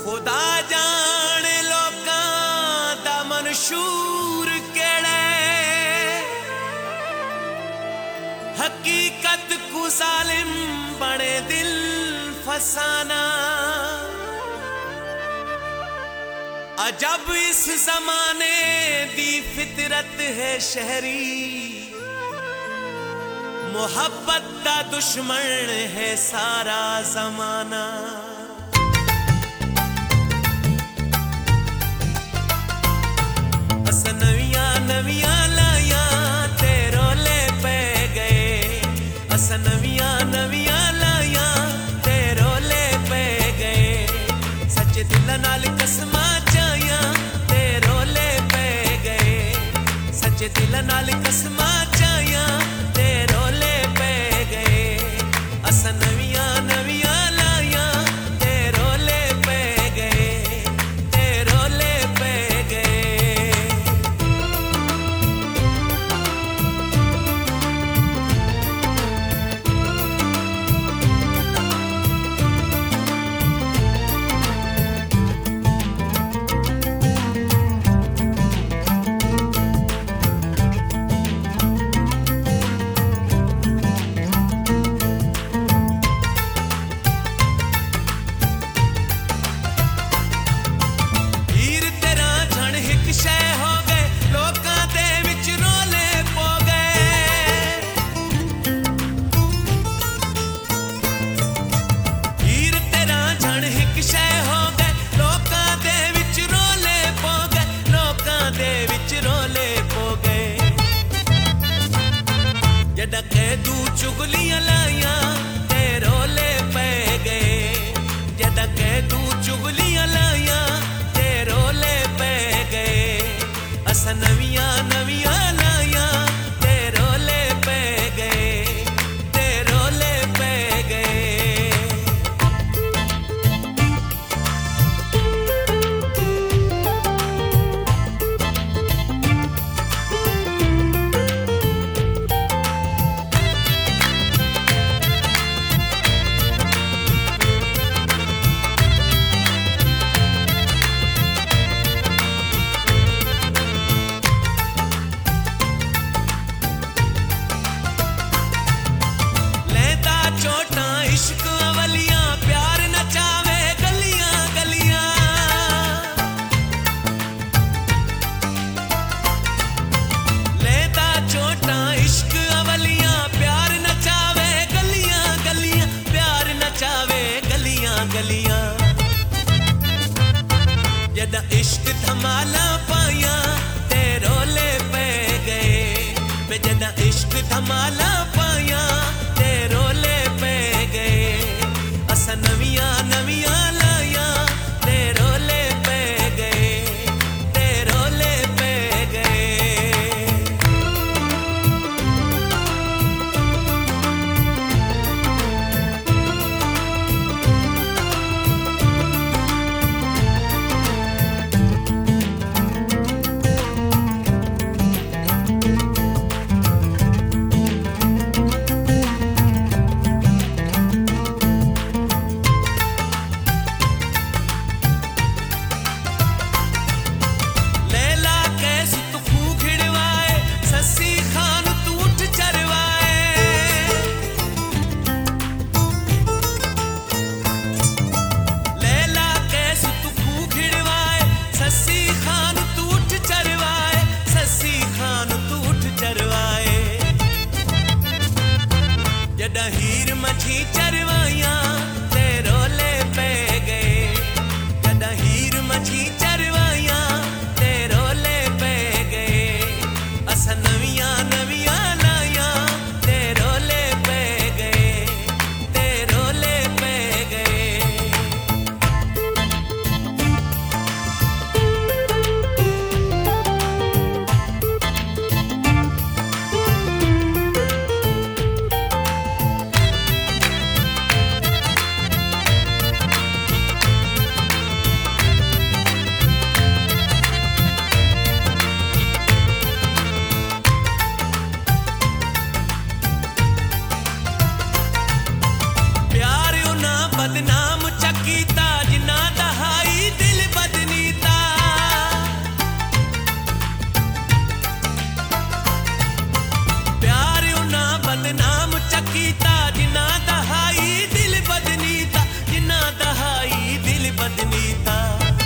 खुदा जाने लोकां दा मंशूर केड़े हकीकत को जालिम बने दिल फसाना। अजब इस जमाने दी फितरत है शहरी, मोहब्बत दा दुश्मन है सारा जमाना। अस नवियां नवियां लाया ते रोले पे गए, अस नवियां नवियां लाया ते रोले पे गए। सच दिल नाल कसमां चाया ते रोले पे गए, सच दिल नाल कसमां चाया ते रोले पे गए। अस नवियां नवियां लाया ते रोले पे गए, ते रोले पे गए। जडके तू चुगलियां लाया ते रोले पे गए, जडके तू चुगलियां लाया ते रोले पे गए। अस नवियां नवियां लाया ते रोले पे गए, ते रोले पे गए। इश्क अवलियां प्यार नचावे गलियां गलियां, लेता चोटा इश्क अवलियां प्यार नचावे गलियां गलियां, प्यार नचावे गलियां गलियां। जदा इश्क धमाला पाया ते रोले पे गए, जदा इश्क धमाला पाया ते रोले पे गए। अस नवियां नवियां लाया ते रोले पे गए, ते रोले पे गए। नीता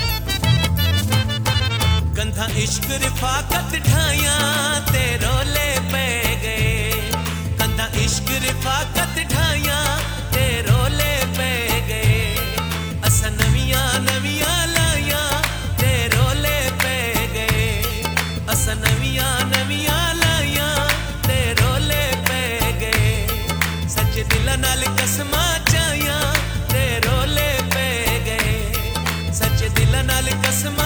कंधा इश्क रिफाकत ढाया ते रोले पे गए कंधा इश्क रिफाकत ढाया ते रोले पे गए असा नवियां नवियां लाया ते रोले पे गए असा नवियां नवियां लाया ते रोले पे गए सच्चे दिल नाल कसमां चाया ते रोले पे गए सच्चे दिल नाल कसम